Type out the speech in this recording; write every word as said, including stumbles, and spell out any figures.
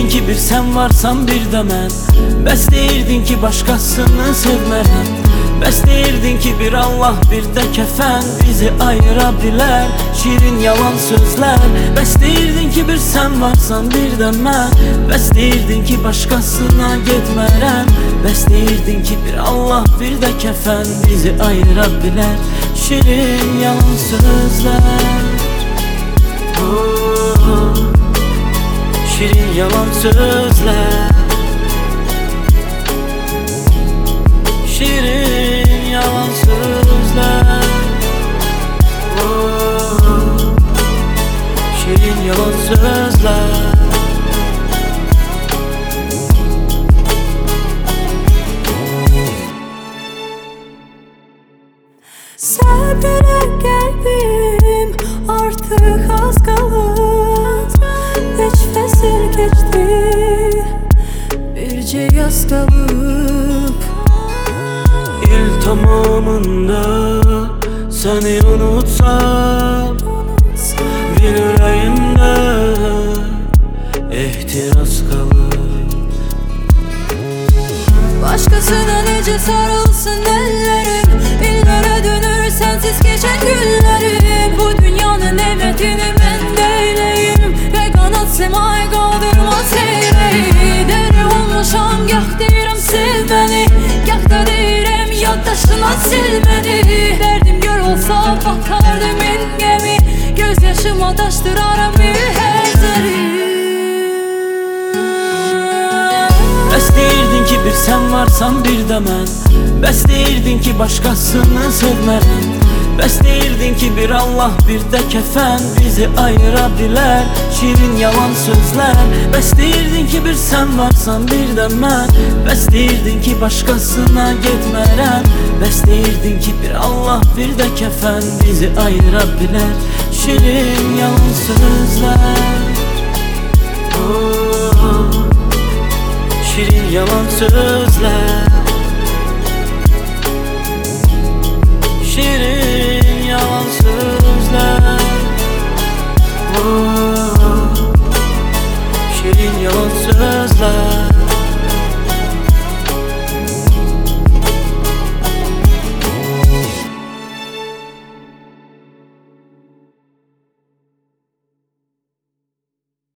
deyirdin ki bir sen varsan bir de mən, bəs deyirdin ki başqasını sevmərəm, bəs deyirdin ki bir Allah bir də kəfən bizi ayıra bilər, şirin yalan sözlər. Bəs deyirdin ki bir sen varsan bir də mən, bəs deyirdin ki başqasına getmərəm, bəs deyirdin ki bir Allah bir də kəfən bizi ayıra bilər, şirin yalan sözlər. Oh, şirin yalan sözler, şirin yalan sözler. Oh, şirin yalan sözler. Səbirə qəlbim artıq az qalır, beş fəsil keçdi, bircə yaz qalıb. İl tamamında səni unutsam, bir ürəyimdə ehtiras qalır. Başqasına necə sarılsın əllərim, illərə dönür sensiz geçen günlerim. Bu dünyanın nevmetini mən deyleyim ve qanat semaya qaldırmaz eyleyi. Deli olmuşam, gah deyirəm sev beni, gah da deyirəm yaddaşına sil beni. Derdim gör olsa batardı min gemi, göz yaşıma daşdıraram mühəzzəri. Bəs deyirdin ki bir sen varsan bir de mən, bəs deyirdin ki başqasını sevmərəm, bəs deyirdin ki bir Allah bir də kəfən bizi ayıra bilər, şirin yalan sözlər. Bəs deyirdin ki bir sen varsan bir də mən, bəs deyirdin ki başqasına getmərəm, bəs deyirdin ki bir Allah bir də kəfən bizi ayıra bilər, şirin yalan sözlər. Oh, şirin yalan sözler, şirin yalan sözler. Oh, şirin yalan sözler.